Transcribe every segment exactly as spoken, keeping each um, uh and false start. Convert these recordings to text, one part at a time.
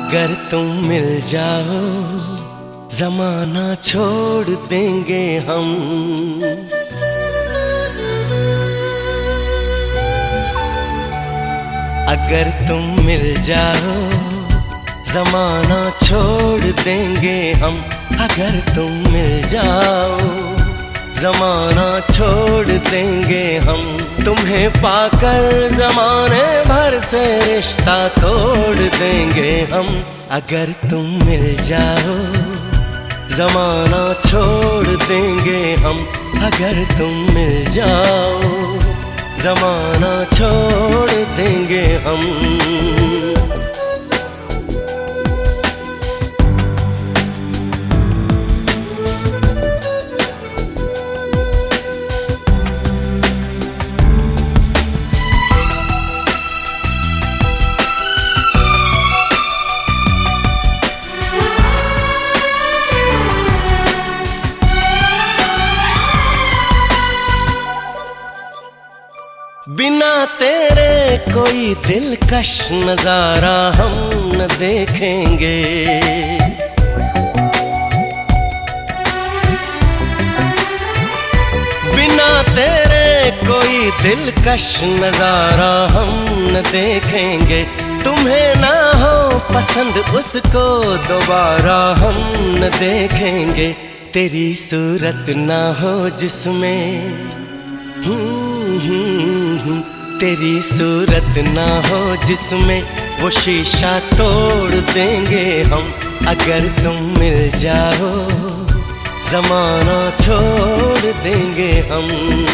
अगर तुम मिल जाओ जमाना छोड़ देंगे हम। अगर तुम मिल जाओ जमाना छोड़ देंगे हम। अगर तुम मिल जाओ जमाना छोड़ देंगे हम। तुम्हें पाकर जमाने भर से रिश्ता तोड़ देंगे हम। अगर तुम मिल जाओ जमाना छोड़ देंगे हम। अगर तुम मिल जाओ जमाना छोड़ देंगे हम। बिना तेरे कोई दिलकश नजारा हम न देखेंगे। बिना तेरे कोई दिलकश नजारा हम न देखेंगे। तुम्हें ना हो पसंद उसको दोबारा हम न देखेंगे। तेरी सूरत ना हो जिसमें तेरी सूरत ना हो जिसमें वो शीशा तोड़ देंगे हम। अगर तुम मिल जाओ जमाना छोड़ देंगे हम।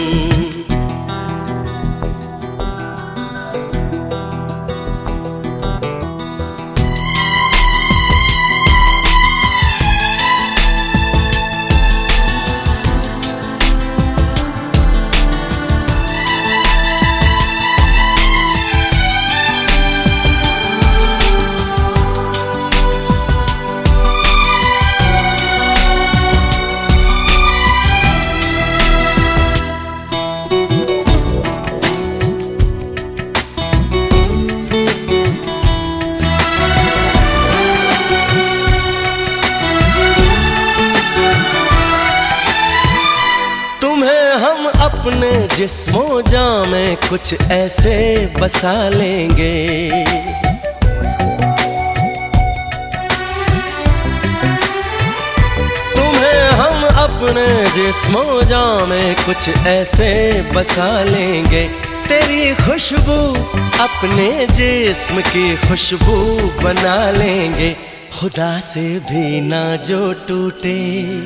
अपने जिस्मों जां में कुछ ऐसे बसा लेंगे। तुम्हें हम अपने जिस्मों जां में कुछ ऐसे बसा लेंगे। तेरी खुशबू अपने जिस्म की खुशबू बना लेंगे। खुदा से भी ना जो टूटे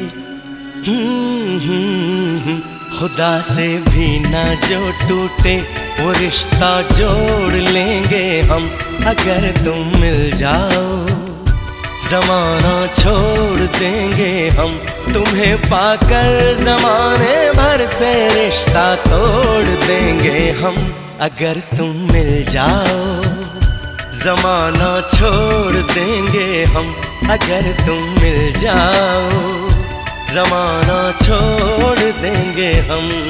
खुदा से भी ना जो टूटे वो रिश्ता जोड़ लेंगे हम। अगर तुम मिल जाओ जमाना छोड़ देंगे हम। तुम्हें पाकर जमाने भर से रिश्ता तोड़ देंगे हम। अगर तुम मिल जाओ जमाना छोड़ देंगे हम। अगर तुम मिल जाओ जमाना छोड़ देंगे हम।